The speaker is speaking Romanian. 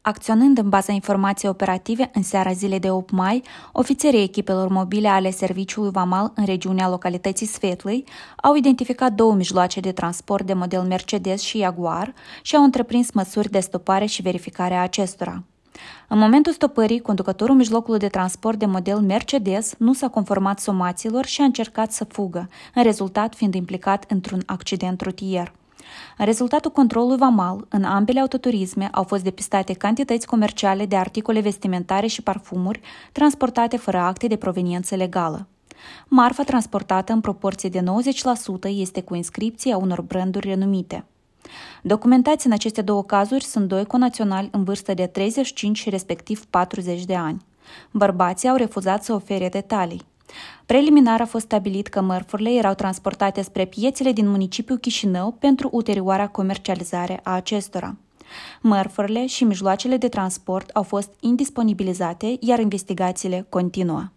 Acționând în baza informației operative, în seara zilei de 8 mai, ofițerii echipelor mobile ale Serviciului Vamal în regiunea localității Svetlei au identificat 2 mijloace de transport de model Mercedes și Jaguar și au întreprins măsuri de stopare și verificare a acestora. În momentul stopării, conducătorul mijlocului de transport de model Mercedes nu s-a conformat somațiilor și a încercat să fugă, în rezultat fiind implicat într-un accident rutier. În rezultatul controlului vamal, în ambele autoturisme au fost depistate cantități comerciale de articole vestimentare și parfumuri transportate fără acte de proveniență legală. Marfa transportată în proporție de 90% este cu inscripții a unor branduri renumite. Documentați în aceste 2 cazuri sunt 2 conaționali în vârstă de 35 și respectiv 40 de ani. Bărbații au refuzat să ofere detalii. Preliminar a fost stabilit că mărfurile erau transportate spre piețele din municipiul Chișinău pentru ulterioara comercializare a acestora. Mărfurile și mijloacele de transport au fost indisponibilizate, iar investigațiile continuă.